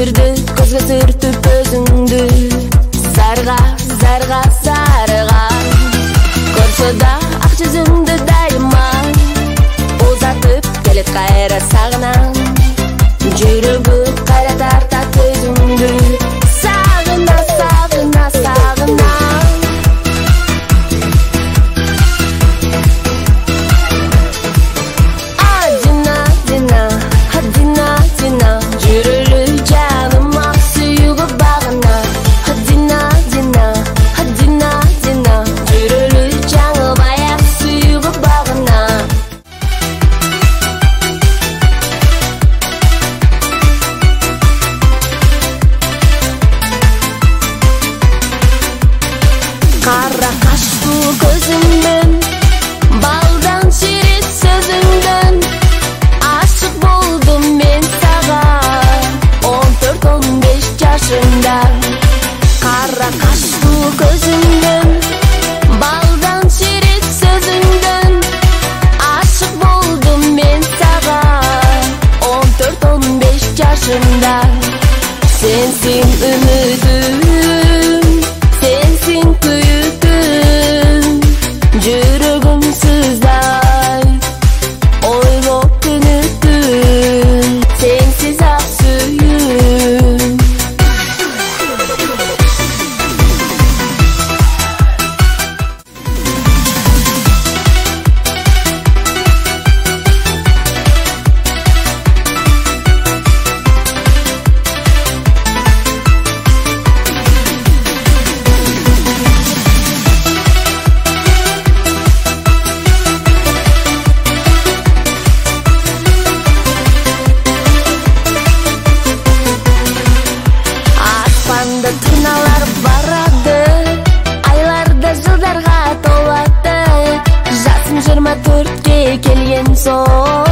Жүрді көзге сүртіп өзіңді, зарға, зарға, сарыға. Көрсі да ақ жүзіңді дайыма, ұзатып келет қайра сағынан. Жүрігі қайра тартат өзіңді, сағына, сағына, сағына. Қара қашты көзіңмен, балдан шерет сөзіңден. Ашық болдым мен саға, 14-15 жашында. Қара қашты көзіңмен, балдан шерет сөзіңден. Ашық болдым мен саға, 14-15 жашында. Сенсің үмітім, сенсің күйікім, жүрегім сыздай, ойлап түніктім, сенсіз ақ сүйім. Аспанда тырналар барады, айларда жылдарға толады. Жасым 24-ке келген соң